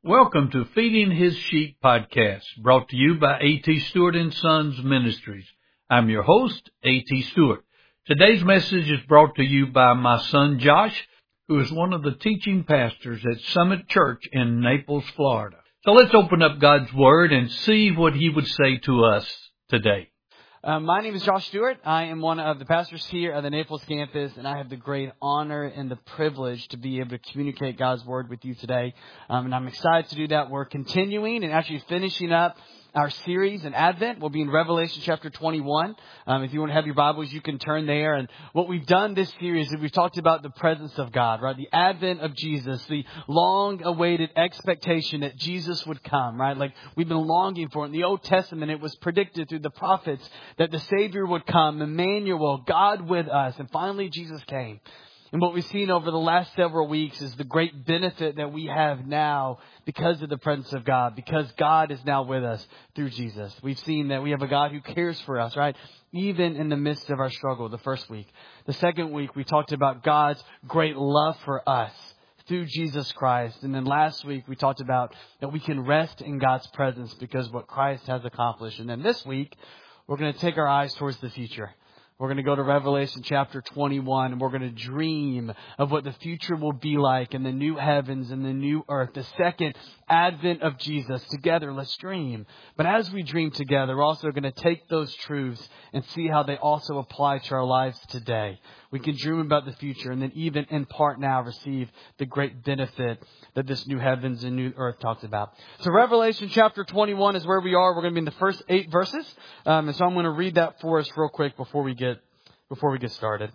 Welcome to Feeding His Sheep podcast, brought to you by A.T. Stewart and Sons Ministries. I'm your host, A.T. Stewart. Today's message is brought to you by my son Josh, who is one of the teaching pastors at Summit Church in Naples, Florida. So let's open up God's Word and see what He would say to us today. My name is Josh Stewart. I am one of the pastors here at the Naples campus, and I have the great honor and the privilege to be able to communicate God's Word with you today. And I'm excited to do that. We're continuing and actually finishing up our series in Advent. We'll be in Revelation chapter 21. If you want to have your Bibles, you can turn there. And what we've done this series is we've talked about the presence of God, right? The advent of Jesus, the long-awaited expectation that Jesus would come, right? Like we've been longing for it. In the Old Testament, it was predicted through the prophets that the Savior would come, Emmanuel, God with us. And finally, Jesus came. And what we've seen over the last several weeks is the great benefit that we have now because of the presence of God, because God is now with us through Jesus. We've seen that we have a God who cares for us, right? Even in the midst of our struggle, the first week. The second week, we talked about God's great love for us through Jesus Christ. And then last week, we talked about that we can rest in God's presence because of what Christ has accomplished. And then this week, we're going to take our eyes towards the future. We're going to go to Revelation chapter 21, and we're going to dream of what the future will be like in the new heavens and the new earth, the second advent of Jesus. Together, let's dream. But as we dream together, we're also going to take those truths and see how they also apply to our lives today. We can dream about the future and then even in part now receive the great benefit that this new heavens and new earth talks about. So Revelation chapter 21 is where we are. We're going to be in the first 8 verses. And so I'm going to read that for us real quick before we get started.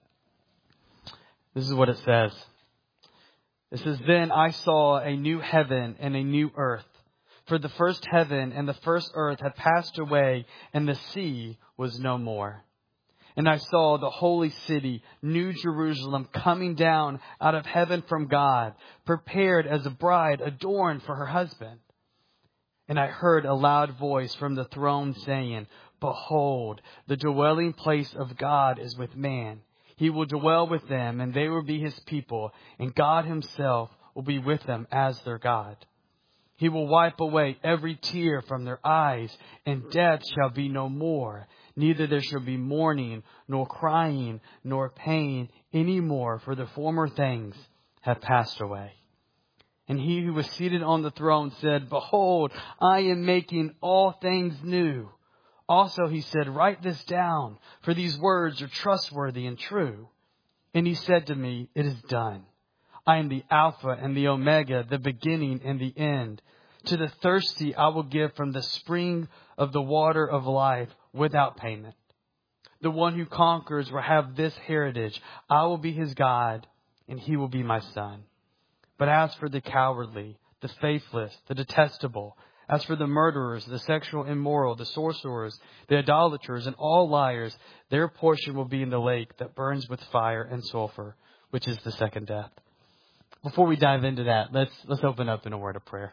This is what it says. It says, "Then I saw a new heaven and a new earth. For the first heaven and the first earth had passed away, and the sea was no more. And I saw the holy city, New Jerusalem, coming down out of heaven from God, prepared as a bride adorned for her husband. And I heard a loud voice from the throne saying, 'Behold, the dwelling place of God is with man. He will dwell with them, and they will be his people, and God himself will be with them as their God. He will wipe away every tear from their eyes, and death shall be no more. Neither there shall be mourning, nor crying, nor pain any more, for the former things have passed away.' And he who was seated on the throne said, 'Behold, I am making all things new.' Also he said, 'Write this down, for these words are trustworthy and true.' And he said to me, 'It is done. I am the Alpha and the Omega, the beginning and the end. To the thirsty I will give from the spring of the water of life without payment. The one who conquers will have this heritage. I will be his God, and he will be my son. But as for the cowardly, the faithless, the detestable, as for the murderers, the sexual immoral, the sorcerers, the idolaters, and all liars, their portion will be in the lake that burns with fire and sulfur, which is the second death.'" Before we dive into that, let's open up in a word of prayer.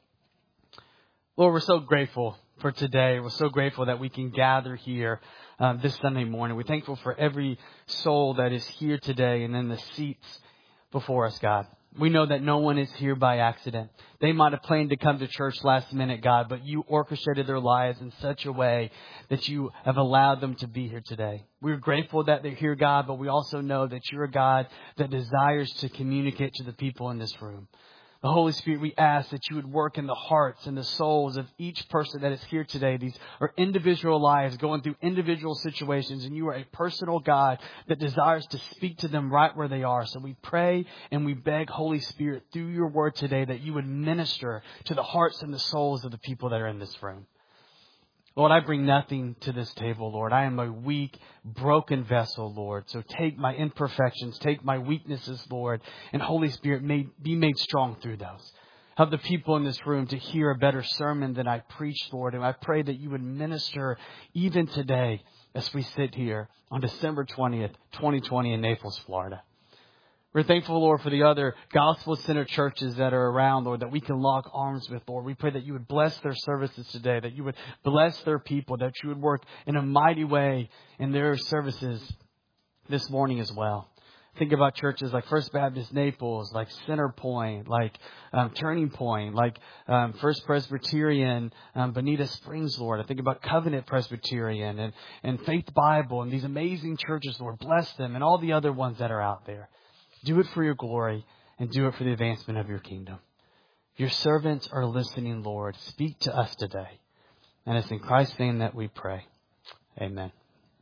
Lord, we're so grateful for today. We're so grateful that we can gather here this Sunday morning. We're thankful for every soul that is here today and in the seats before us, God. We know that no one is here by accident. They might have planned to come to church last minute, God, but you orchestrated their lives in such a way that you have allowed them to be here today. We're grateful that they're here, God, but we also know that you're a God that desires to communicate to the people in this room. The Holy Spirit, we ask that you would work in the hearts and the souls of each person that is here today. These are individual lives going through individual situations, and you are a personal God that desires to speak to them right where they are. So we pray and we beg, Holy Spirit, through your word today, that you would minister to the hearts and the souls of the people that are in this room. Lord, I bring nothing to this table, Lord. I am a weak, broken vessel, Lord. So take my imperfections, take my weaknesses, Lord, and Holy Spirit, may be made strong through those. Help the people in this room to hear a better sermon than I preached, Lord. And I pray that you would minister even today as we sit here on December 20th, 2020 in Naples, Florida. We're thankful, Lord, for the other gospel-centered churches that are around, Lord, that we can lock arms with, Lord. We pray that you would bless their services today, that you would bless their people, that you would work in a mighty way in their services this morning as well. Think about churches like First Baptist Naples, like Center Point, like Turning Point, like First Presbyterian, Bonita Springs, Lord. I think about Covenant Presbyterian and Faith Bible and these amazing churches, Lord. Bless them and all the other ones that are out there. Do it for your glory and do it for the advancement of your kingdom. Your servants are listening, Lord. Speak to us today. And it's in Christ's name that we pray. Amen.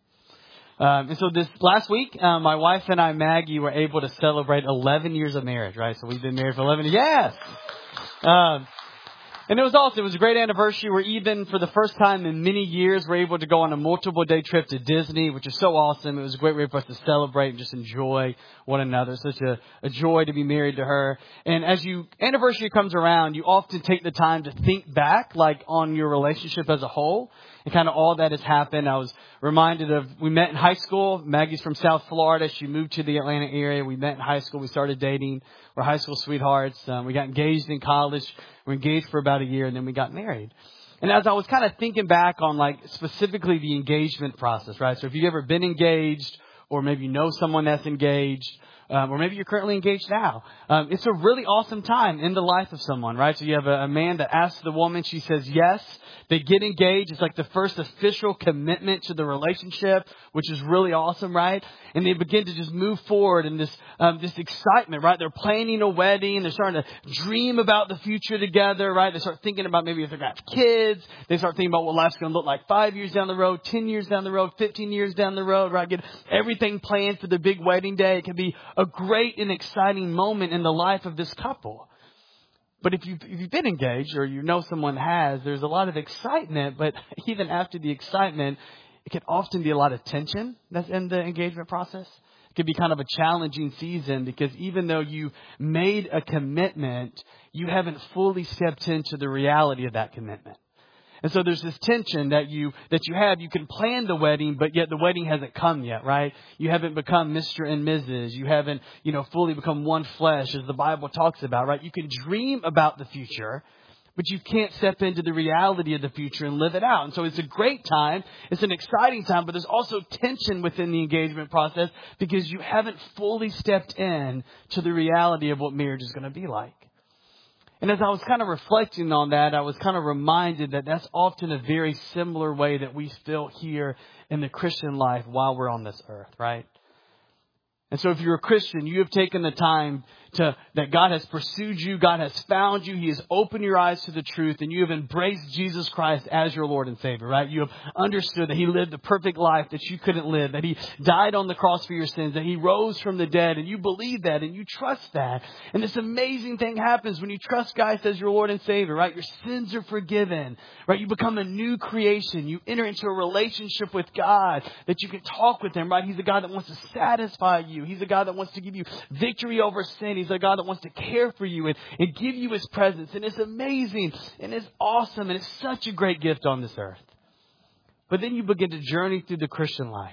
And so this last week, my wife and I, Maggie, were able to celebrate 11 years of marriage, right? So we've been married for 11 years. Yes! And it was awesome. It was a great anniversary. We're even, for the first time in many years, we're able to go on a multiple day trip to Disney, which is so awesome. It was a great way for us to celebrate and just enjoy one another. Such a joy to be married to her. And as anniversary comes around, you often take the time to think back, like on your relationship as a whole and kind of all that has happened. I was reminded of, we met in high school. Maggie's from South Florida. She moved to the Atlanta area. We met in high school. We started dating. We're high school sweethearts. We got engaged in college. We were engaged for about a year and then we got married. And as I was kind of thinking back on like specifically the engagement process, right? So if you've ever been engaged or maybe you know someone that's engaged, or maybe you're currently engaged now. It's a really awesome time in the life of someone, right? So you have a man that asks the woman, she says yes. They get engaged. It's like the first official commitment to the relationship, which is really awesome, right? And they begin to just move forward in this excitement, right? They're planning a wedding. They're starting to dream about the future together, right? They start thinking about maybe if they're going to have kids. They start thinking about what life's going to look like 5 years down the road, 10 years down the road, 15 years down the road, right? Get everything planned for the big wedding day. It can be a great and exciting moment in the life of this couple. But if you've been engaged or you know someone has, there's a lot of excitement. But even after the excitement, it can often be a lot of tension that's in the engagement process. It can be kind of a challenging season because even though you made a commitment, you haven't fully stepped into the reality of that commitment. And so there's this tension that you have. You can plan the wedding, but yet the wedding hasn't come yet, right? You haven't become Mr. and Mrs. You haven't, fully become one flesh, as the Bible talks about, right? You can dream about the future, but you can't step into the reality of the future and live it out. And so it's a great time. It's an exciting time, but there's also tension within the engagement process because you haven't fully stepped in to the reality of what marriage is going to be like. And as I was kind of reflecting on that, I was kind of reminded that that's often a very similar way that we feel here in the Christian life while we're on this earth, right? And so if you're a Christian, you have taken the time that God has pursued you, God has found you, He has opened your eyes to the truth, and you have embraced Jesus Christ as your Lord and Savior, right? You have understood that He lived the perfect life that you couldn't live, that He died on the cross for your sins, that He rose from the dead, and you believe that and you trust that. And this amazing thing happens when you trust Christ as your Lord and Savior, right? Your sins are forgiven, right? You become a new creation. You enter into a relationship with God that you can talk with Him, right? He's a God that wants to satisfy you. He's a God that wants to give you victory over sin. He's a God that wants to care for you and give you His presence. And it's amazing and it's awesome and it's such a great gift on this earth. But then you begin to journey through the Christian life.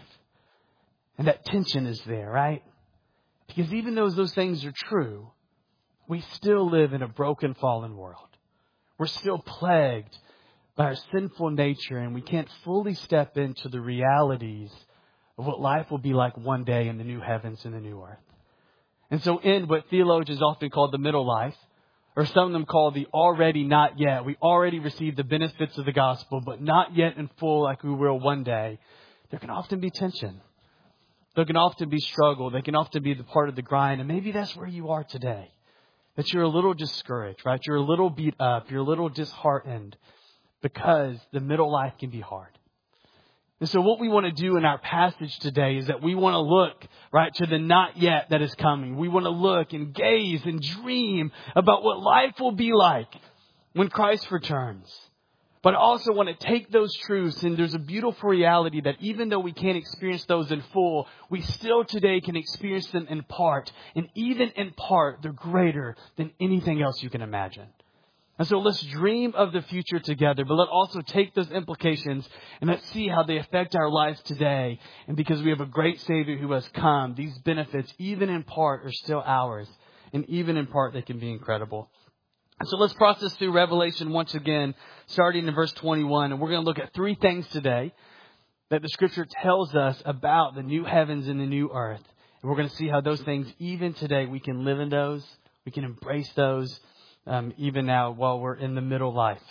And that tension is there, right? Because even though those things are true, we still live in a broken, fallen world. We're still plagued by our sinful nature and we can't fully step into the realities of what life will be like one day in the new heavens and the new earth. And so in what theologians often call the middle life, or some of them call the already not yet. We already received the benefits of the gospel, but not yet in full like we will one day. There can often be tension. There can often be struggle. They can often be the part of the grind. And maybe that's where you are today. That you're a little discouraged, right? You're a little beat up. You're a little disheartened because the middle life can be hard. And so what we want to do in our passage today is that we want to look, right, to the not yet that is coming. We want to look and gaze and dream about what life will be like when Christ returns. But I also want to take those truths, and there's a beautiful reality that even though we can't experience those in full, we still today can experience them in part. And even in part, they're greater than anything else you can imagine. And so let's dream of the future together, but let's also take those implications and let's see how they affect our lives today. And because we have a great Savior who has come, these benefits, even in part, are still ours. And even in part, they can be incredible. And so let's process through Revelation once again, starting in verse 21. And we're going to look at three things today that the Scripture tells us about the new heavens and the new earth. And we're going to see how those things, even today, we can live in those. We can embrace those even now while we're in the middle of life.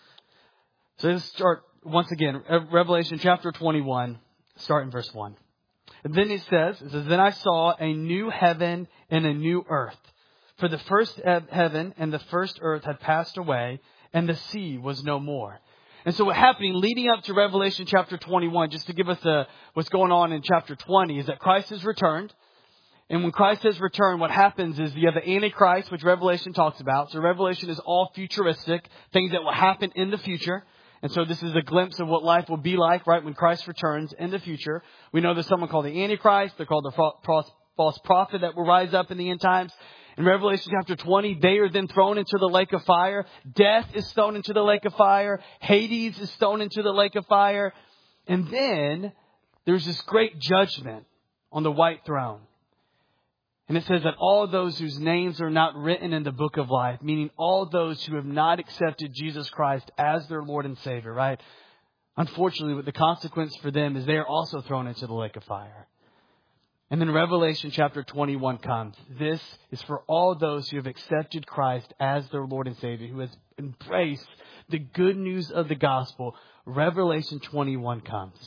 So let's start once again, Revelation chapter 21, start in verse 1. And then it says, then I saw a new heaven and a new earth. For the first heaven and the first earth had passed away, and the sea was no more. And so what happening leading up to Revelation chapter 21, just to give us what's going on in chapter 20, is that Christ has returned. And when Christ has returned, what happens is you have the Antichrist, which Revelation talks about. So Revelation is all futuristic, things that will happen in the future. And so this is a glimpse of what life will be like, right, when Christ returns in the future. We know there's someone called the Antichrist. They're called the false prophet that will rise up in the end times. In Revelation chapter 20, they are then thrown into the lake of fire. Death is thrown into the lake of fire. Hades is thrown into the lake of fire. And then there's this great judgment on the white throne. And it says that all those whose names are not written in the book of life, meaning all those who have not accepted Jesus Christ as their Lord and Savior, right? Unfortunately, the consequence for them is they are also thrown into the lake of fire. And then Revelation chapter 21 comes. This is for all those who have accepted Christ as their Lord and Savior, who has embraced the good news of the gospel. Revelation 21 comes.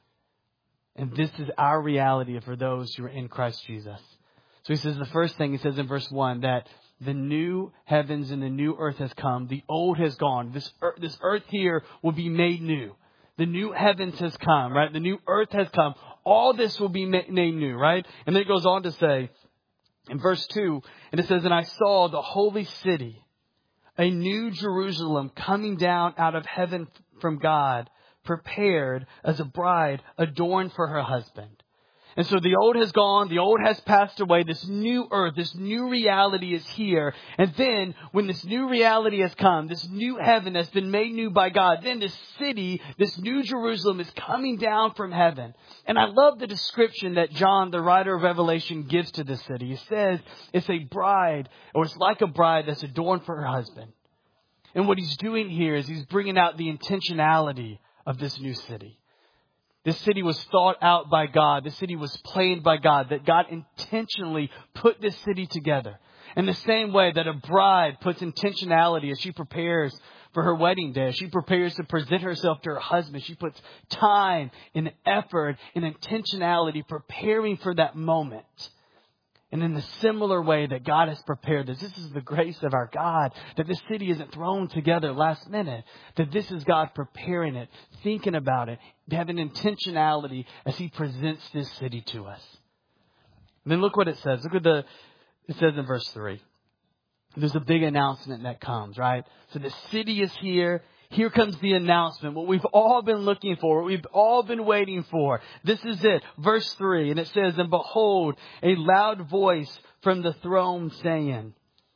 And this is our reality for those who are in Christ Jesus. So he says the first thing, he says in verse 1, that the new heavens and the new earth has come. The old has gone. This earth here will be made new. The new heavens has come, right? The new earth has come. All this will be made new, right? And then it goes on to say in verse 2, and it says, and I saw the holy city, a new Jerusalem coming down out of heaven from God, prepared as a bride adorned for her husband. And so the old has gone, the old has passed away, this new earth, this new reality is here. And then when this new reality has come, this new heaven has been made new by God, then this city, this new Jerusalem is coming down from heaven. And I love the description that John, the writer of Revelation, gives to this city. He says it's a bride, or it's like a bride that's adorned for her husband. And what he's doing here is he's bringing out the intentionality of this new city. This city was thought out by God. This city was planned by God. That God intentionally put this city together. In the same way that a bride puts intentionality as she prepares for her wedding day. As she prepares to present herself to her husband. She puts time and effort and intentionality preparing for that moment. And in the similar way that God has prepared this is the grace of our God, that this city isn't thrown together last minute, that this is God preparing it, thinking about it, having intentionality as He presents this city to us. And then look what it says. Look what it says in verse 3. There's a big announcement that comes, right? So the city is here. Here comes the announcement, what we've all been looking for, what we've all been waiting for. This is it, verse 3, and it says, and behold, a loud voice from the throne saying,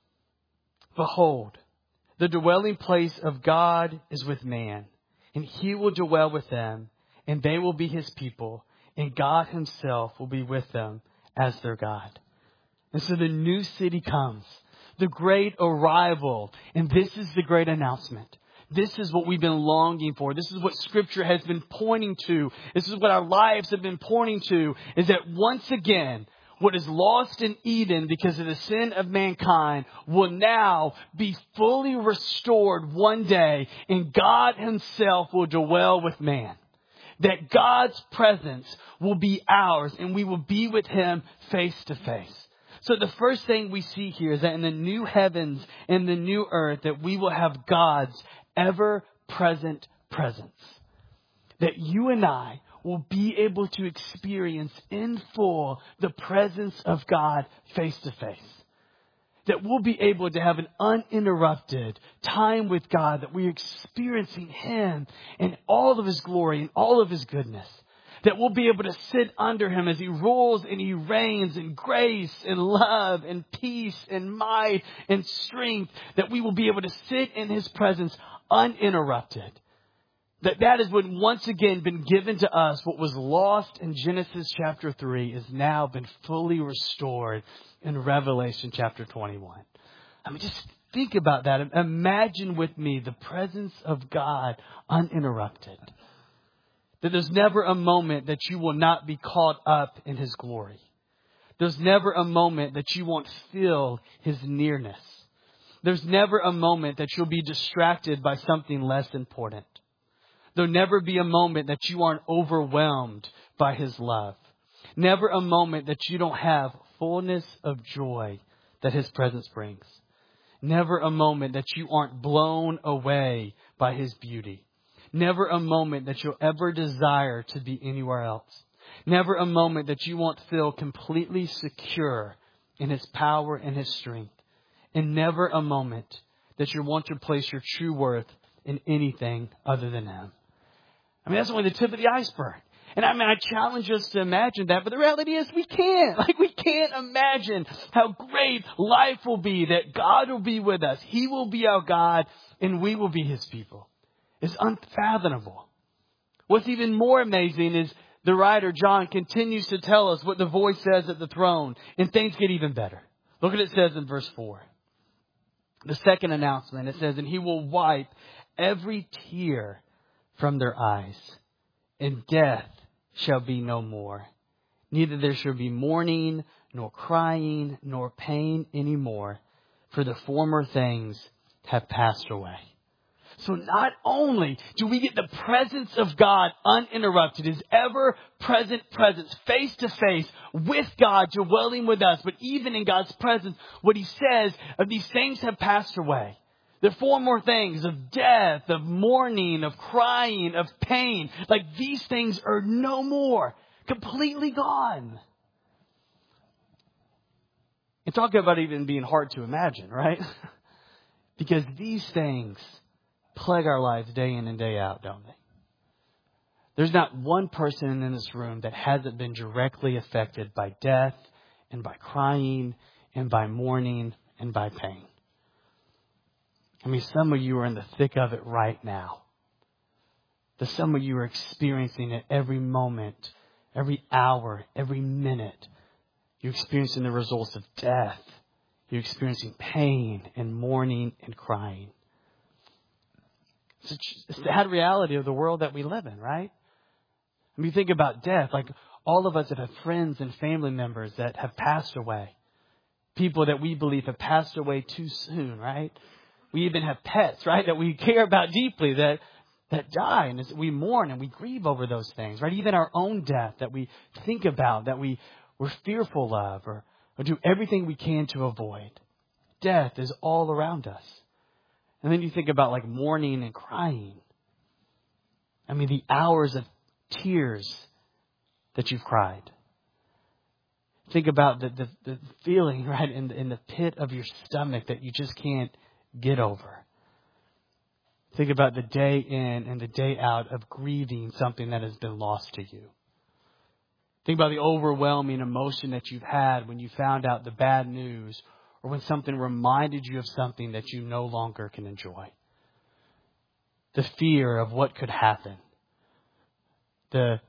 behold, the dwelling place of God is with man, and He will dwell with them, and they will be His people, and God Himself will be with them as their God. And so the new city comes, the great arrival, and this is the great announcement. This is what we've been longing for. This is what Scripture has been pointing to. This is what our lives have been pointing to, is that once again, what is lost in Eden because of the sin of mankind will now be fully restored one day, and God Himself will dwell with man. That God's presence will be ours, and we will be with Him face to face. So the first thing we see here is that in the new heavens and the new earth, that we will have God's ever-present presence. That you and I will be able to experience in full the presence of God face to face. That we'll be able to have an uninterrupted time with God, that we're experiencing Him in all of His glory and all of His goodness. That we'll be able to sit under Him as He rules and He reigns in grace and love and peace and might and strength. That we will be able to sit in His presence uninterrupted. That has been once again been given to us. What was lost in Genesis chapter 3 has now been fully restored in Revelation chapter 21. I mean, just think about that. Imagine with me the presence of God uninterrupted. That there's never a moment that you will not be caught up in His glory. There's never a moment that you won't feel His nearness. There's never a moment that you'll be distracted by something less important. There'll never be a moment that you aren't overwhelmed by His love. Never a moment that you don't have fullness of joy that His presence brings. Never a moment that you aren't blown away by His beauty. Never a moment that you'll ever desire to be anywhere else. Never a moment that you won't feel completely secure in His power and His strength. And never a moment that you want to place your true worth in anything other than Him. I mean, that's only the tip of the iceberg. And I challenge us to imagine that, but the reality is we can't. We can't imagine how great life will be, that God will be with us. He will be our God, and we will be His people. It's unfathomable. What's even more amazing is the writer, John, continues to tell us what the voice says at the throne, and things get even better. Look what it says in verse 4. The second announcement, it says, and He will wipe every tear from their eyes, and death shall be no more. Neither there shall be mourning, nor crying, nor pain anymore, for the former things have passed away. So not only do we get the presence of God uninterrupted, His ever-present presence, face to face with God dwelling with us, but even in God's presence, what He says of these things have passed away. The former things of death, of mourning, of crying, of pain, like these things are no more, completely gone. And talk about even being hard to imagine, right? Because these things plague our lives day in and day out, don't they? There's not one person in this room that hasn't been directly affected by death and by crying and by mourning and by pain. I mean, some of you are in the thick of it right now. Some of you are experiencing it every moment, every hour, every minute. You're experiencing the results of death. You're experiencing pain and mourning and crying. It's a sad reality of the world that we live in, right? I mean, think about death. Like all of us have had friends and family members that have passed away. People that we believe have passed away too soon, right? We even have pets, right, that we care about deeply that die. And we mourn and we grieve over those things, right? Even our own death that we think about, that we're fearful of or do everything we can to avoid. Death is all around us. And then you think about like mourning and crying. I mean, the hours of tears that you've cried. Think about the feeling, right, in the pit of your stomach that you just can't get over. Think about the day in and the day out of grieving something that has been lost to you. Think about the overwhelming emotion that you've had when you found out the bad news or when something reminded you of something that you no longer can enjoy. The fear of what could happen. The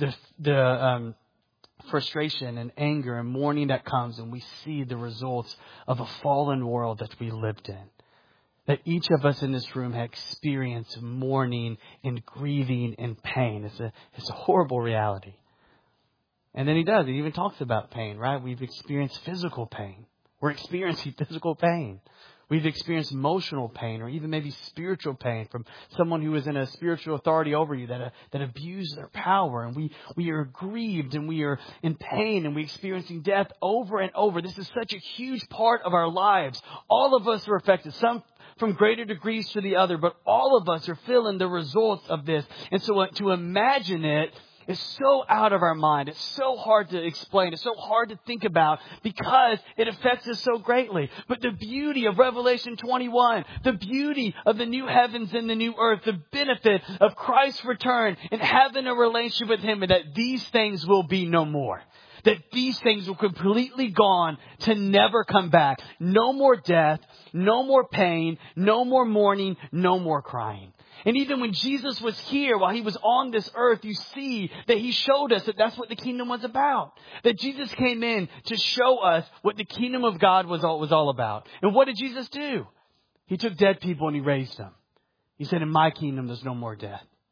frustration and anger and mourning that comes when we see the results of a fallen world that we lived in. That each of us in this room have experienced mourning and grieving and pain. It's a horrible reality. And then he even talks about pain, right? We've experienced physical pain. We're experiencing physical pain. We've experienced emotional pain or even maybe spiritual pain from someone who is in a spiritual authority over you that abused their power. And we are grieved and we are in pain and we're experiencing death over and over. This is such a huge part of our lives. All of us are affected, some from greater degrees to the other, but all of us are feeling the results of this. And so to imagine it is so out of our mind. It's so hard to explain. It's so hard to think about because it affects us so greatly. But the beauty of Revelation 21, the beauty of the new heavens and the new earth, the benefit of Christ's return and having a relationship with Him, and that these things will be no more. That these things will completely gone to never come back. No more death, no more pain, no more mourning, no more crying. And even when Jesus was here, while He was on this earth, you see that He showed us that that's what the kingdom was about. That Jesus came in to show us what the kingdom of God was all about. And what did Jesus do? He took dead people and He raised them. He said, in my kingdom, there's no more death.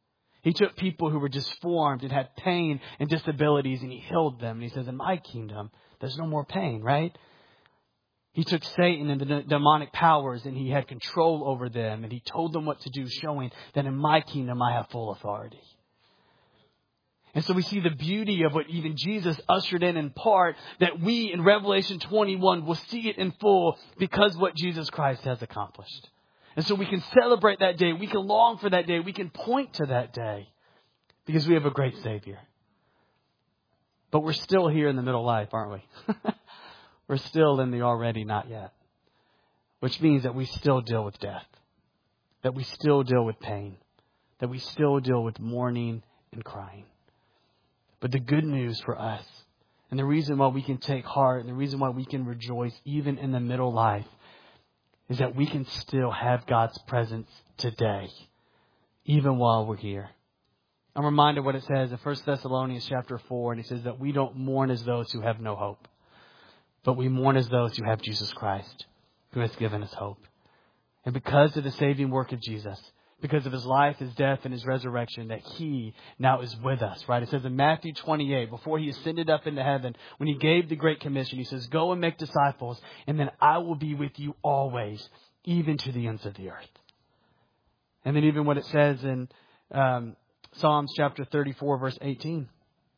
He took people who were disformed and had pain and disabilities and he healed them. And he says, in my kingdom, there's no more pain, right? He took Satan and the demonic powers and he had control over them. And he told them what to do, showing that in my kingdom, I have full authority. And so we see the beauty of what even Jesus ushered in part, that we in Revelation 21 will see it in full because what Jesus Christ has accomplished. And so we can celebrate that day. We can long for that day. We can point to that day because we have a great Savior. But we're still here in the middle of life, aren't we? We're still in the already not yet, which means that we still deal with death, that we still deal with pain, that we still deal with mourning and crying. But the good news for us, and the reason why we can take heart, and the reason why we can rejoice even in the middle life, is that we can still have God's presence today, even while we're here. I'm reminded what it says in 1 Thessalonians chapter 4, and it says that we don't mourn as those who have no hope, but we mourn as those who have Jesus Christ, who has given us hope. And because of the saving work of Jesus, because of his life, his death, and his resurrection, that he now is with us, right? It says in Matthew 28, before he ascended up into heaven, when he gave the Great Commission, he says, go and make disciples, and then I will be with you always, even to the ends of the earth. And then even what it says in Psalms chapter 34, verse 18,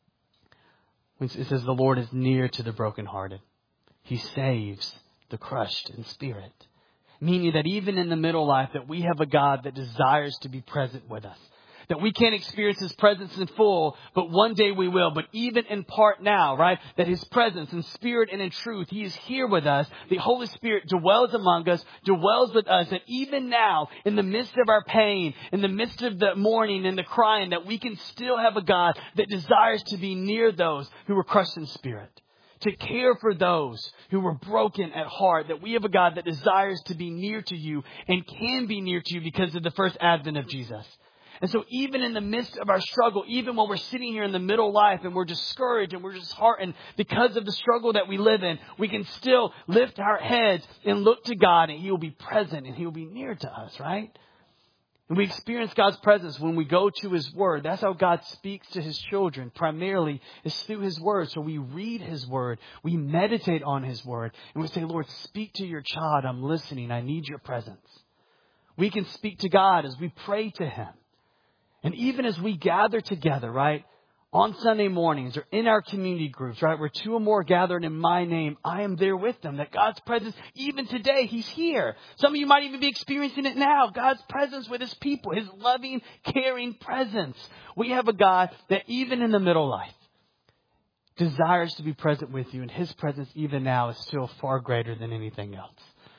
it says, the Lord is near to the brokenhearted. He saves the crushed in spirit. Meaning that even in the middle life, that we have a God that desires to be present with us. That we can't experience his presence in full, but one day we will. But even in part now, right? That his presence in spirit and in truth, he is here with us. The Holy Spirit dwells among us, dwells with us. And even now, in the midst of our pain, in the midst of the mourning and the crying, that we can still have a God that desires to be near those who are crushed in spirit. To care for those who were broken at heart, that we have a God that desires to be near to you and can be near to you because of the first advent of Jesus. And so even in the midst of our struggle, even while we're sitting here in the middle of life and we're discouraged and we're disheartened because of the struggle that we live in, we can still lift our heads and look to God, and he will be present and he will be near to us, right? And we experience God's presence when we go to his word. That's how God speaks to his children. Primarily is through his word. So we read his word. We meditate on his word. And we say, Lord, speak to your child. I'm listening. I need your presence. We can speak to God as we pray to him. And even as we gather together, right, on Sunday mornings or in our community groups, right, where two or more gathered in my name, I am there with them. That God's presence, even today, he's here. Some of you might even be experiencing it now. God's presence with his people, his loving, caring presence. We have a God that even in the middle life desires to be present with you. And his presence even now is still far greater than anything else.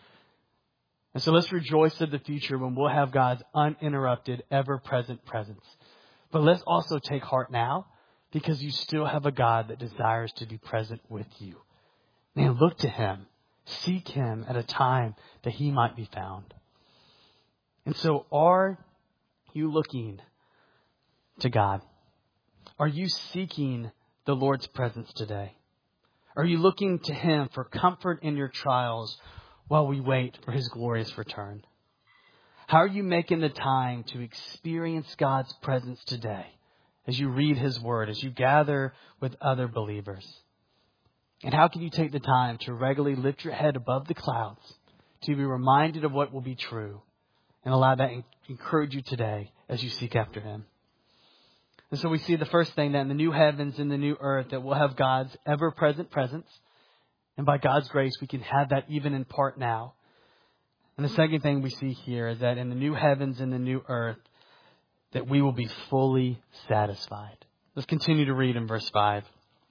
And so let's rejoice in the future when we'll have God's uninterrupted, ever-present presence. But let's also take heart now, because you still have a God that desires to be present with you. Man, look to him. Seek him at a time that he might be found. And so are you looking to God? Are you seeking the Lord's presence today? Are you looking to him for comfort in your trials while we wait for his glorious return? How are you making the time to experience God's presence today as you read his word, as you gather with other believers? And how can you take the time to regularly lift your head above the clouds to be reminded of what will be true and allow that to encourage you today as you seek after him? And so we see the first thing, that in the new heavens and the new earth, that we'll have God's ever-present presence. And by God's grace, we can have that even in part now. And the second thing we see here is that in the new heavens and the new earth, that we will be fully satisfied. Let's continue to read in verse 5.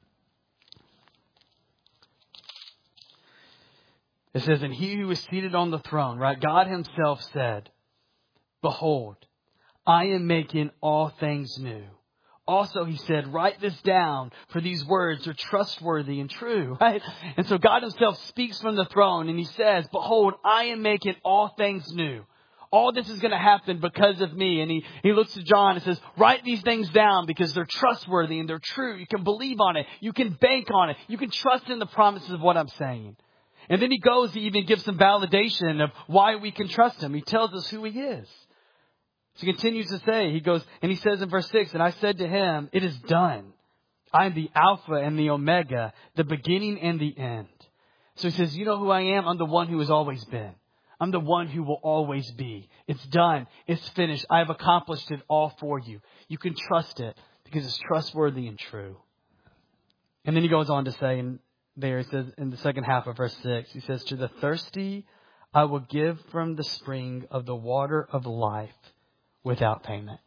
It says, and he who is seated on the throne, right? God himself said, behold, I am making all things new. Also, he said, write this down, for these words are trustworthy and true, right? And so God himself speaks from the throne and he says, behold, I am making all things new. All this is going to happen because of me. And he looks to John and says, write these things down because they're trustworthy and they're true. You can believe on it. You can bank on it. You can trust in the promises of what I'm saying. And then he goes to even give some validation of why we can trust him. He tells us who he is. So he continues to say, he goes, and he says in verse 6, and I said to him, it is done. I am the Alpha and the Omega, the beginning and the end. So he says, you know who I am? I'm the one who has always been. I'm the one who will always be. It's done. It's finished. I have accomplished it all for you. You can trust it because it's trustworthy and true. And then he goes on to say, and there he says in the second half of verse 6, he says, to the thirsty, I will give from the spring of the water of life without payment.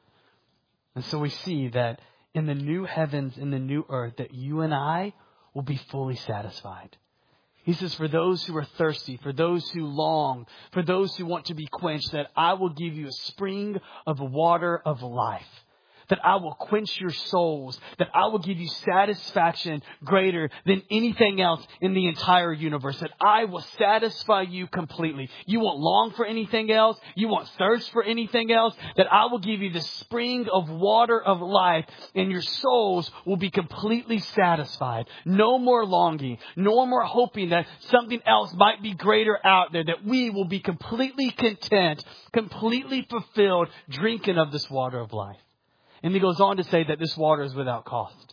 And so we see that in the new heavens, in the new earth, that you and I will be fully satisfied. He says, for those who are thirsty, for those who long, for those who want to be quenched, that I will give you a spring of water of life. That I will quench your souls, that I will give you satisfaction greater than anything else in the entire universe, that I will satisfy you completely. You won't long for anything else. You won't thirst for anything else, that I will give you the spring of water of life and your souls will be completely satisfied. No more longing, no more hoping that something else might be greater out there, that we will be completely content, completely fulfilled, drinking of this water of life. And he goes on to say that this water is without cost.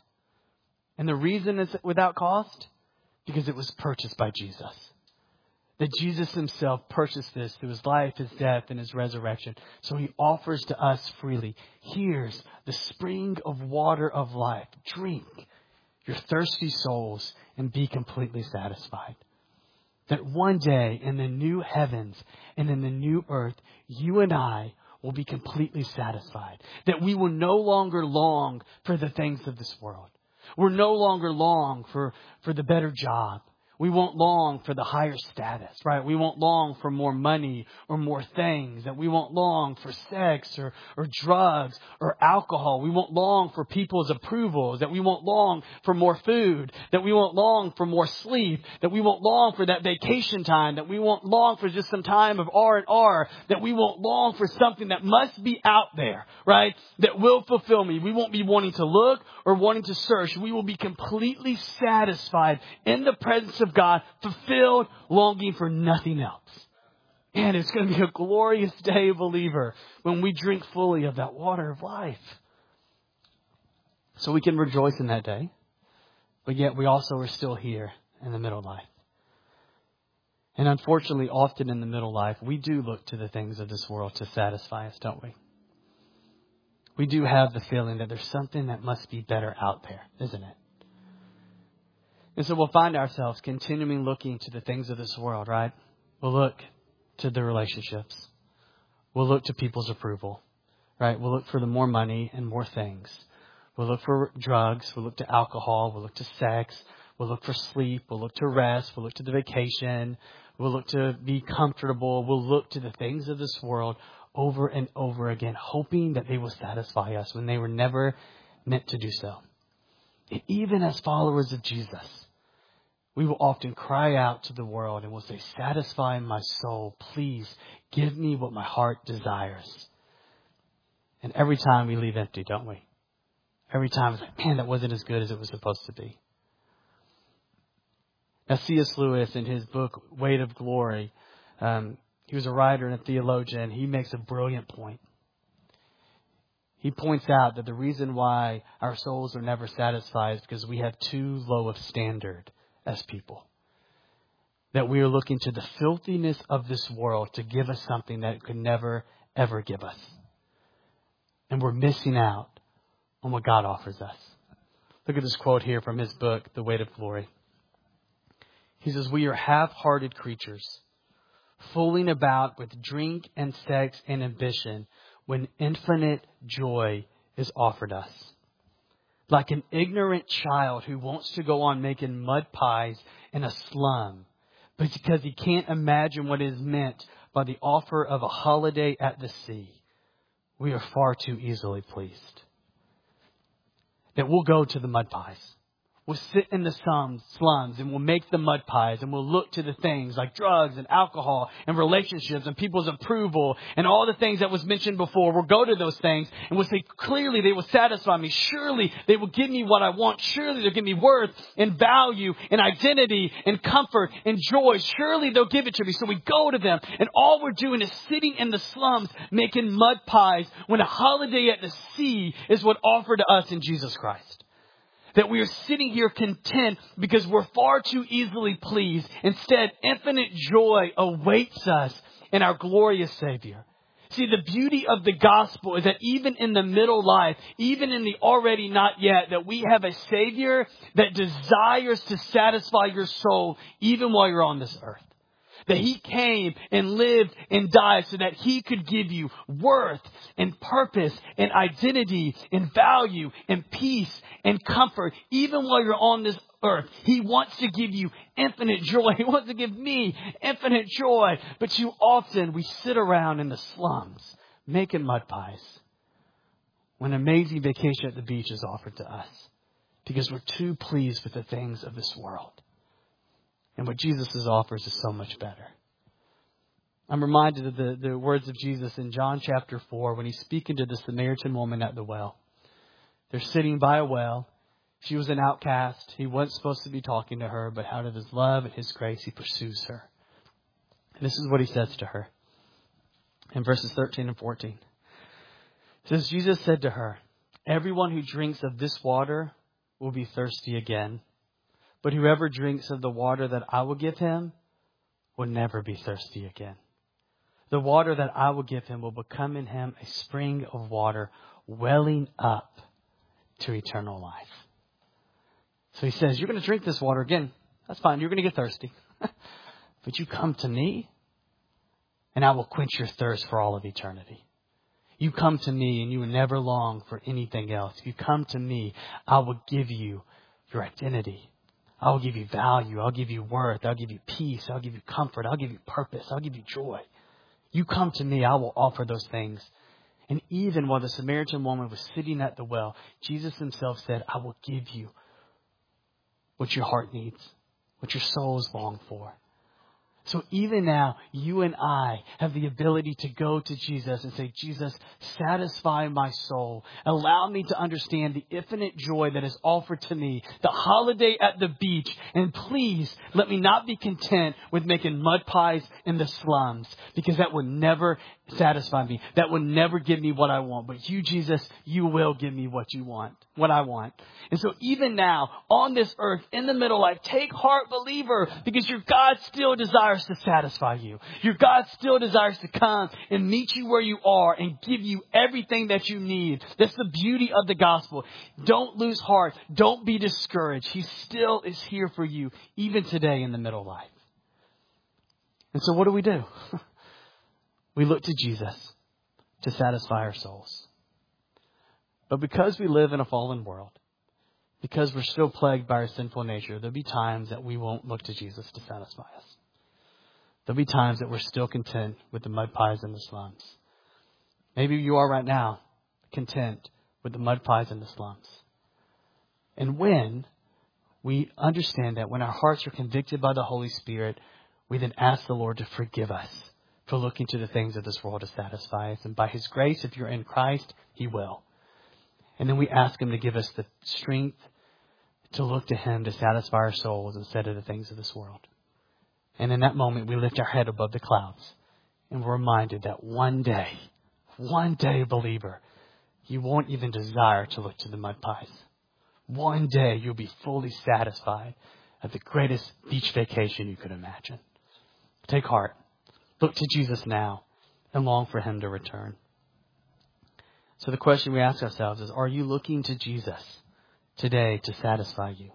And the reason it's without cost? Because it was purchased by Jesus. That Jesus himself purchased this through his life, his death, and his resurrection. So he offers to us freely. Here's the spring of water of life. Drink your thirsty souls and be completely satisfied. That one day in the new heavens and in the new earth, you and I will be completely satisfied. That we will no longer long for the things of this world. We'll no longer long for the better job. We won't long for the higher status, right? We won't long for more money or more things. That we won't long for sex or drugs or alcohol. We won't long for people's approvals. That we won't long for more food. That we won't long for more sleep. That we won't long for that vacation time. That we won't long for just some time of R&R. That we won't long for something that must be out there, right? That will fulfill me. We won't be wanting to look or wanting to search. We will be completely satisfied in the presence of God, fulfilled, longing for nothing else. And it's going to be a glorious day, believer, when we drink fully of that water of life. So we can rejoice in that day, but yet we also are still here in the middle life. And unfortunately, often in the middle life, we do look to the things of this world to satisfy us, don't we? We do have the feeling that there's something that must be better out there, isn't it? And so we'll find ourselves continuing looking to the things of this world, right? We'll look to the relationships. We'll look to people's approval, right? We'll look for the more money and more things. We'll look for drugs. We'll look to alcohol. We'll look to sex. We'll look for sleep. We'll look to rest. We'll look to the vacation. We'll look to be comfortable. We'll look to the things of this world over and over again, hoping that they will satisfy us when they were never meant to do so. And even as followers of Jesus, we will often cry out to the world and will say, satisfy my soul. Please give me what my heart desires. And every time we leave empty, don't we? Every time it's like, man, that wasn't as good as it was supposed to be. Now, C.S. Lewis, in his book, Weight of Glory, he was a writer and a theologian. He makes a brilliant point. He points out that the reason why our souls are never satisfied is because we have too low of standard as people. That we are looking to the filthiness of this world to give us something that it could never, ever give us. And we're missing out on what God offers us. Look at this quote here from his book, The Weight of Glory. He says, we are half-hearted creatures, fooling about with drink and sex and ambition when infinite joy is offered us. Like an ignorant child who wants to go on making mud pies in a slum, but because he can't imagine what is meant by the offer of a holiday at the sea, we are far too easily pleased. That we'll go to the mud pies. will sit in the slums and will make the mud pies and will look to the things like drugs and alcohol and relationships and people's approval and all the things that was mentioned before. We'll go to those things and we'll say, clearly they will satisfy me. Surely they will give me what I want. Surely they'll give me worth and value and identity and comfort and joy. Surely they'll give it to me. So we go to them, and all we're doing is sitting in the slums making mud pies when a holiday at the sea is what offered to us in Jesus Christ. That we are sitting here content because we're far too easily pleased. Instead, infinite joy awaits us in our glorious Savior. See, the beauty of the gospel is that even in the middle life, even in the already not yet, that we have a Savior that desires to satisfy your soul even while you're on this earth. That He came and lived and died so that He could give you worth and purpose and identity and value and peace and comfort even while you're on this earth. He wants to give you infinite joy. He wants to give me infinite joy. But too often we sit around in the slums making mud pies when an amazing vacation at the beach is offered to us because we're too pleased with the things of this world. And what Jesus offers is so much better. I'm reminded of the words of Jesus in John chapter 4 when He's speaking to the Samaritan woman at the well. They're sitting by a well. She was an outcast. He wasn't supposed to be talking to her, but out of His love and His grace, He pursues her. And this is what He says to her in verses 13 and 14. It says, Jesus said to her, "Everyone who drinks of this water will be thirsty again. But whoever drinks of the water that I will give him will never be thirsty again. The water that I will give him will become in him a spring of water welling up to eternal life." So He says, you're going to drink this water again. That's fine. You're going to get thirsty. But you come to me and I will quench your thirst for all of eternity. You come to me and you will never long for anything else. If you come to me, I will give you your identity. I will give you value. I'll give you worth. I'll give you peace. I'll give you comfort. I'll give you purpose. I'll give you joy. You come to me, I will offer those things. And even while the Samaritan woman was sitting at the well, Jesus Himself said, I will give you what your heart needs, what your souls long for. So even now, you and I have the ability to go to Jesus and say, Jesus, satisfy my soul. Allow me to understand the infinite joy that is offered to me, the holiday at the beach. And please let me not be content with making mud pies in the slums, because that will never satisfy me. That will never give me what I want. But you, Jesus, you will give me what you want, what I want. And so even now, on this earth, in the middle life, take heart, believer, because your God still desires to satisfy you. Your God still desires to come and meet you where you are and give you everything that you need. That's the beauty of the gospel. Don't lose heart. Don't be discouraged. He still is here for you, even today in the middle life. And so what do? We look to Jesus to satisfy our souls. But because we live in a fallen world, because we're still plagued by our sinful nature, there'll be times that we won't look to Jesus to satisfy us. There'll be times that we're still content with the mud pies in the slums. Maybe you are right now content with the mud pies in the slums. And when we understand that, when our hearts are convicted by the Holy Spirit, we then ask the Lord to forgive us for looking to the things of this world to satisfy us. And by His grace, if you're in Christ, He will. And then we ask Him to give us the strength to look to Him to satisfy our souls instead of the things of this world. And in that moment, we lift our head above the clouds and we're reminded that one day, believer, you won't even desire to look to the mud pies. One day, you'll be fully satisfied at the greatest beach vacation you could imagine. Take heart. Look to Jesus now and long for Him to return. So the question we ask ourselves is, are you looking to Jesus today to satisfy you?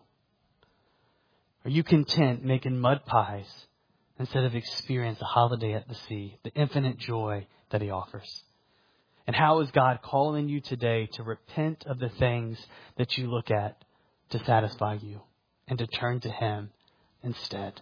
Are you content making mud pies instead of experience a holiday at the sea, the infinite joy that He offers? And how is God calling you today to repent of the things that you look at to satisfy you and to turn to Him instead?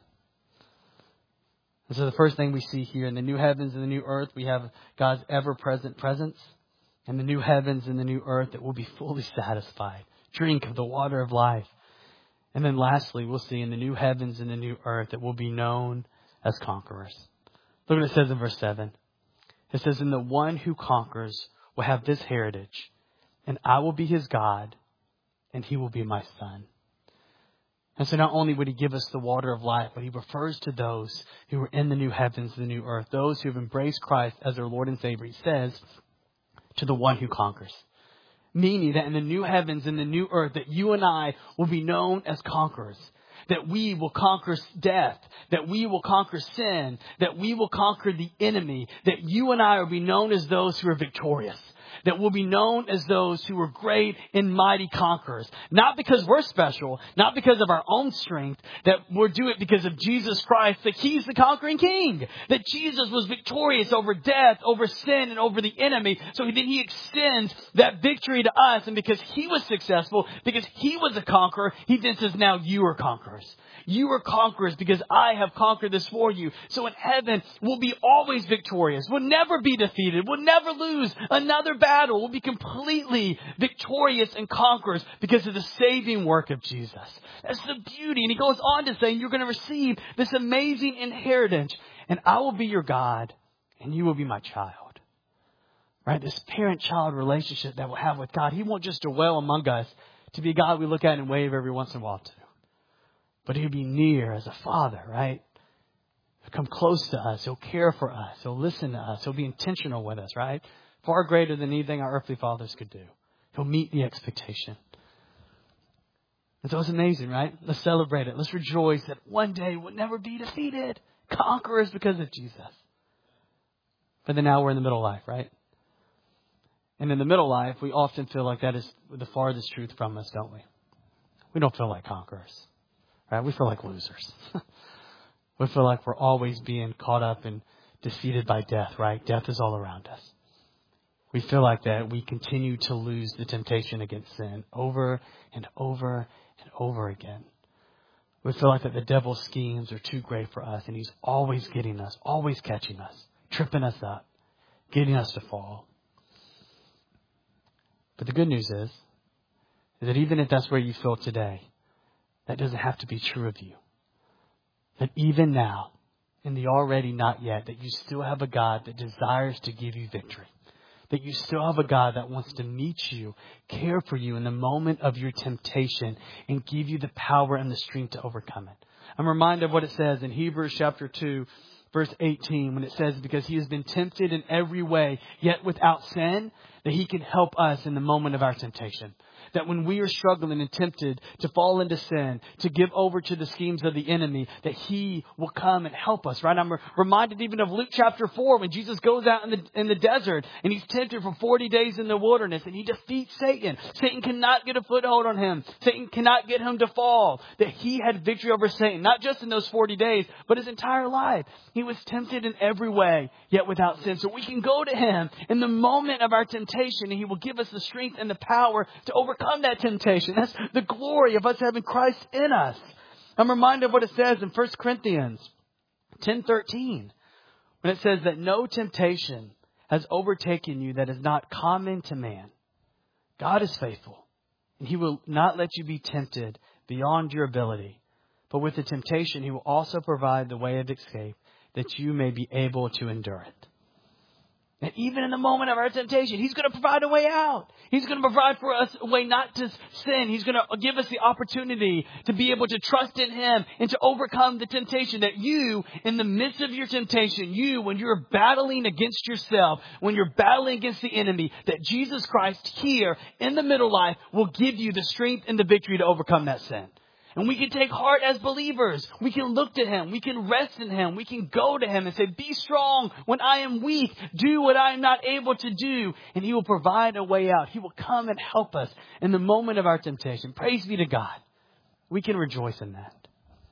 And so the first thing we see here in the new heavens and the new earth, we have God's ever-present presence. And the new heavens and the new earth that will be fully satisfied. Drink of the water of life. And then lastly, we'll see in the new heavens and the new earth that we'll be known as conquerors. Look what it says in verse 7. It says, and the one who conquers will have this heritage, and I will be his God, and he will be my son. And so not only would he give us the water of life, but he refers to those who are in the new heavens, the new earth, those who have embraced Christ as their Lord and Savior. He says, to the one who conquers. Meaning that in the new heavens and the new earth, that you and I will be known as conquerors. That we will conquer death. That we will conquer sin. That we will conquer the enemy. That you and I will be known as those who are victorious. That we'll be known as those who are great and mighty conquerors. Not because we're special, not because of our own strength, that we'll do it because of Jesus Christ, that he's the conquering king. That Jesus was victorious over death, over sin, and over the enemy. So then he extends that victory to us. And because he was successful, because he was a conqueror, he then says, now you are conquerors. You are conquerors because I have conquered this for you. So in heaven, we'll be always victorious. We'll never be defeated. We'll never lose another battle. We'll be completely victorious and conquerors because of the saving work of Jesus. That's the beauty. And he goes on to say, you're going to receive this amazing inheritance, and I will be your God, and you will be my child. Right? This parent-child relationship that we'll have with God. He won't just dwell among us to be a God we look at and wave every once in a while to. But he'll be near as a father, right? He'll come close to us. He'll care for us. He'll listen to us. He'll be intentional with us, right? Far greater than anything our earthly fathers could do. He'll meet the expectation. And so it's amazing, right? Let's celebrate it. Let's rejoice that one day we'll never be defeated. Conquerors because of Jesus. But then now we're in the middle life, right? And in the middle life, we often feel like that is the farthest truth from us, don't we? We don't feel like conquerors. Right? We feel like losers. We feel like we're always being caught up and defeated by death, right? Death is all around us. We feel like that we continue to lose the temptation against sin over and over and over again. We feel like that the devil's schemes are too great for us, and he's always getting us, always catching us, tripping us up, getting us to fall. But the good news is that even if that's where you feel today, that doesn't have to be true of you. That even now, in the already not yet, that you still have a God that desires to give you victory. That you still have a God that wants to meet you, care for you in the moment of your temptation, and give you the power and the strength to overcome it. I'm reminded of what it says in Hebrews chapter 2, verse 18, when it says, because he has been tempted in every way, yet without sin, that he can help us in the moment of our temptation. That when we are struggling and tempted to fall into sin, to give over to the schemes of the enemy, that he will come and help us, right? I'm reminded even of Luke chapter 4 when Jesus goes out in the desert and he's tempted for 40 days in the wilderness and he defeats Satan. Satan cannot get a foothold on him. Satan cannot get him to fall. That he had victory over Satan, not just in those 40 days, but his entire life. He was tempted in every way, yet without sin. So we can go to him in the moment of our temptation and he will give us the strength and the power to overcome that temptation. That's the glory of us having Christ in us. I'm reminded of what it says in 1 Corinthians 10:13, when it says that no temptation has overtaken you that is not common to man. God is faithful, and he will not let you be tempted beyond your ability. But with the temptation, he will also provide the way of escape that you may be able to endure it. And even in the moment of our temptation, he's going to provide a way out. He's going to provide for us a way not to sin. He's going to give us the opportunity to be able to trust in him and to overcome the temptation. That you, in the midst of your temptation, you, when you're battling against yourself, when you're battling against the enemy, that Jesus Christ here in the middle life will give you the strength and the victory to overcome that sin. And we can take heart as believers. We can look to him. We can rest in him. We can go to him and say, be strong when I am weak. Do what I am not able to do. And he will provide a way out. He will come and help us in the moment of our temptation. Praise be to God. We can rejoice in that.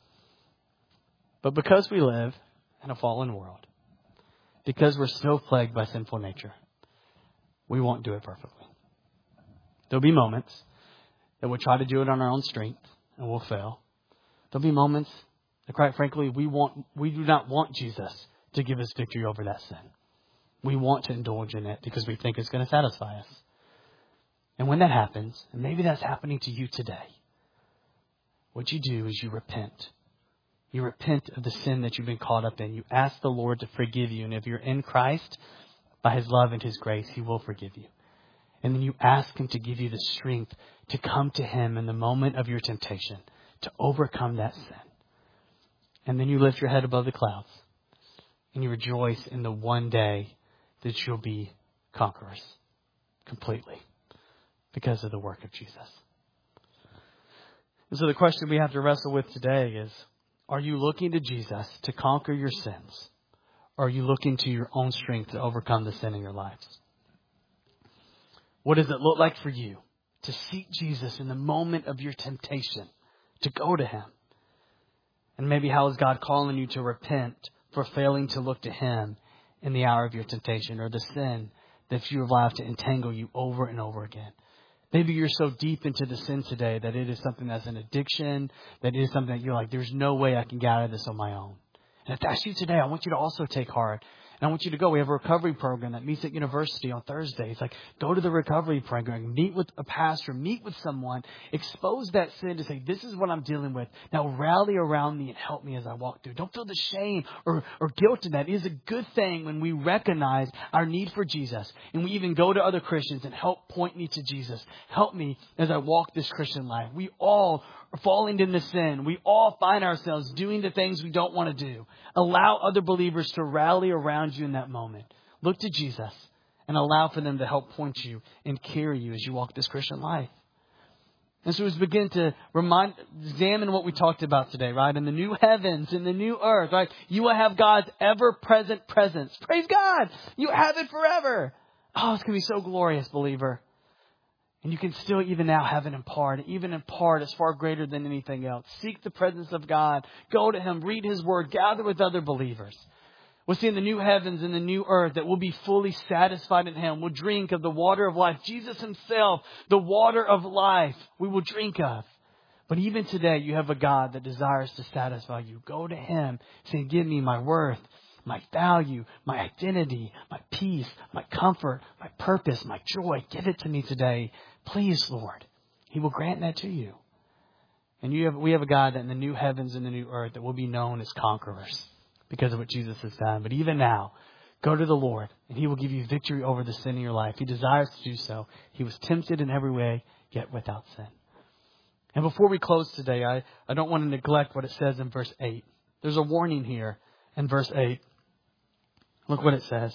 But because we live in a fallen world, because we're so plagued by sinful nature, we won't do it perfectly. There'll be moments that we'll try to do it on our own strength, and we'll fail. There'll be moments that, quite frankly, we do not want Jesus to give us victory over that sin. We want to indulge in it because we think it's going to satisfy us. And when that happens, and maybe that's happening to you today, what you do is you repent. You repent of the sin that you've been caught up in. You ask the Lord to forgive you. And if you're in Christ, by His love and His grace, He will forgive you. And then you ask Him to give you the strength to come to Him in the moment of your temptation, to overcome that sin. And then you lift your head above the clouds and you rejoice in the one day that you'll be conquerors completely because of the work of Jesus. And so the question we have to wrestle with today is, are you looking to Jesus to conquer your sins? Or are you looking to your own strength to overcome the sin in your lives? What does it look like for you to seek Jesus in the moment of your temptation, to go to Him? And maybe how is God calling you to repent for failing to look to Him in the hour of your temptation, or the sin that you allowed to entangle you over and over again? Maybe you're so deep into the sin today that it is something that's an addiction, that it is something that you're like, there's no way I can get out of this on my own. And if that's you today, I want you to also take heart. And I want you to go. We have a recovery program that meets at university on Thursday. It's like, go to the recovery program, meet with a pastor, meet with someone, expose that sin to say, this is what I'm dealing with. Now rally around me and help me as I walk through. Don't feel the shame or guilt in that. It is a good thing when we recognize our need for Jesus. And we even go to other Christians and help point me to Jesus. Help me as I walk this Christian life. We all are falling into sin. We all find ourselves doing the things we don't want to do. Allow other believers to rally around you in that moment. Look to Jesus and allow for them to help point you and carry you as you walk this Christian life. And so as we begin to examine what we talked about today, right? In the new heavens, in the new earth, right? You will have God's ever-present presence. Praise God! You have it forever. Oh, it's going to be so glorious, believer. And you can still even now have it in part. Even in part, it's far greater than anything else. Seek the presence of God. Go to Him. Read His Word. Gather with other believers. We'll see in the new heavens and the new earth that we'll be fully satisfied in Him. We'll drink of the water of life. Jesus Himself, the water of life, we will drink of. But even today, you have a God that desires to satisfy you. Go to Him. Say, give me my worth, my value, my identity, my peace, my comfort, my purpose, my joy. Give it to me today. Please, Lord. He will grant that to you. And we have a God that in the new heavens and the new earth that will be known as conquerors because of what Jesus has done. But even now, go to the Lord and He will give you victory over the sin in your life. He desires to do so. He was tempted in every way, yet without sin. And before we close today, I don't want to neglect what it says in verse 8. There's a warning here in verse 8. Look what it says.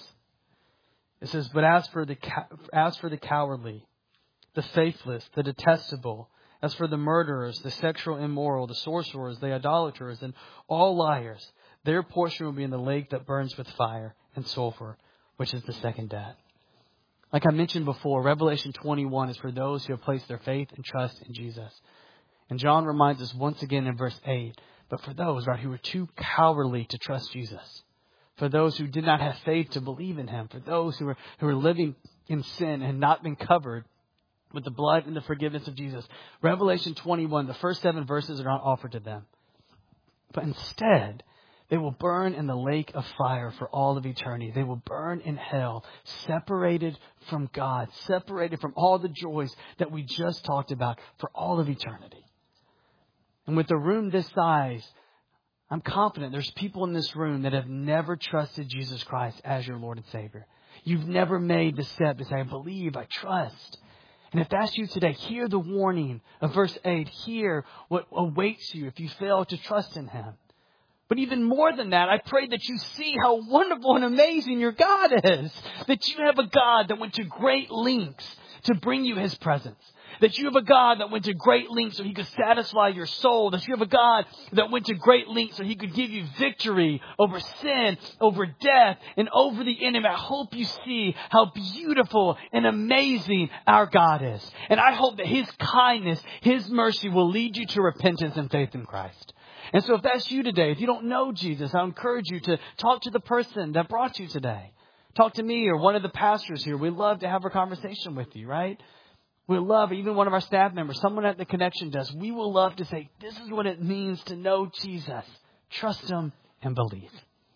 It says, but as for the cowardly, the faithless, the detestable, as for the murderers, the sexual immoral, the sorcerers, the idolaters, and all liars, their portion will be in the lake that burns with fire and sulfur, which is the second death. Like I mentioned before, Revelation 21 is for those who have placed their faith and trust in Jesus. And John reminds us once again in verse 8, but for those, right, who were too cowardly to trust Jesus, for those who did not have faith to believe in Him, for those who were living in sin and not been covered with the blood and the forgiveness of Jesus, Revelation 21, the first 7 verses are not offered to them. But instead, they will burn in the lake of fire for all of eternity. They will burn in hell, separated from God, separated from all the joys that we just talked about for all of eternity. And with a room this size, I'm confident there's people in this room that have never trusted Jesus Christ as your Lord and Savior. You've never made the step to say, I believe, I trust. And if that's you today, hear the warning of verse 8. Hear what awaits you if you fail to trust in Him. But even more than that, I pray that you see how wonderful and amazing your God is. That you have a God that went to great lengths to bring you His presence. That you have a God that went to great lengths so He could satisfy your soul. That you have a God that went to great lengths so He could give you victory over sin, over death, and over the enemy. I hope you see how beautiful and amazing our God is. And I hope that His kindness, His mercy will lead you to repentance and faith in Christ. And so if that's you today, if you don't know Jesus, I encourage you to talk to the person that brought you today. Talk to me or one of the pastors here. We'd love to have a conversation with you, right? We love, even one of our staff members, someone at the connection desk. We will love to say, this is what it means to know Jesus. Trust Him and believe.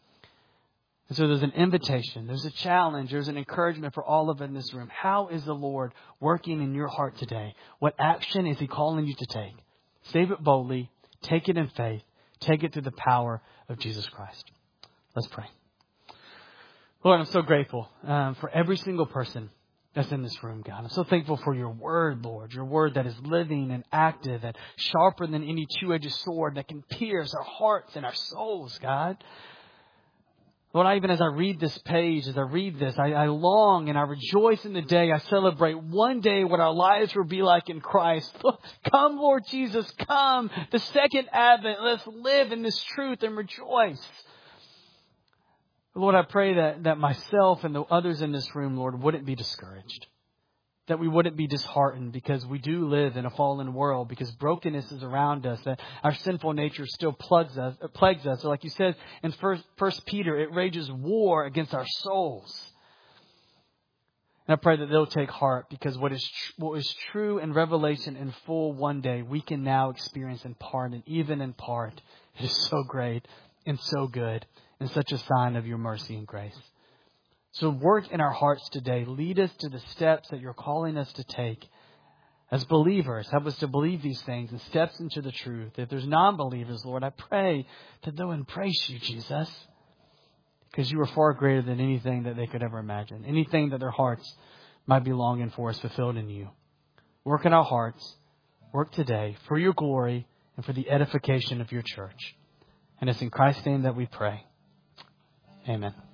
And so there's an invitation, there's a challenge, there's an encouragement for all of us in this room. How is the Lord working in your heart today? What action is He calling you to take? Save it boldly, Take it in faith. Take it through the power of Jesus Christ. Let's pray. Lord, I'm so grateful for every single person that's in this room, God. I'm so thankful for your word, Lord. Your word that is living and active and sharper than any two-edged sword that can pierce our hearts and our souls, God. Lord, even as I read this page, as I read this, I long and I rejoice in the day. I celebrate one day what our lives will be like in Christ. Come, Lord Jesus, come. The second advent, let's live in this truth and rejoice. Lord, I pray that myself and the others in this room, Lord, wouldn't be discouraged. That we wouldn't be disheartened because we do live in a fallen world, because brokenness is around us, that our sinful nature still plagues us. So like you said in First Peter, it rages war against our souls. And I pray that they'll take heart, because what is true in Revelation in full one day, we can now experience in part, and even in part, it is so great and so good and such a sign of your mercy and grace. So work in our hearts today. Lead us to the steps that you're calling us to take as believers. Help us to believe these things and steps into the truth. If there's non-believers, Lord, I pray that they'll embrace you, Jesus, because you are far greater than anything that they could ever imagine. Anything that their hearts might be longing for is fulfilled in you. Work in our hearts. Work today for your glory and for the edification of your church. And it's in Christ's name that we pray. Amen.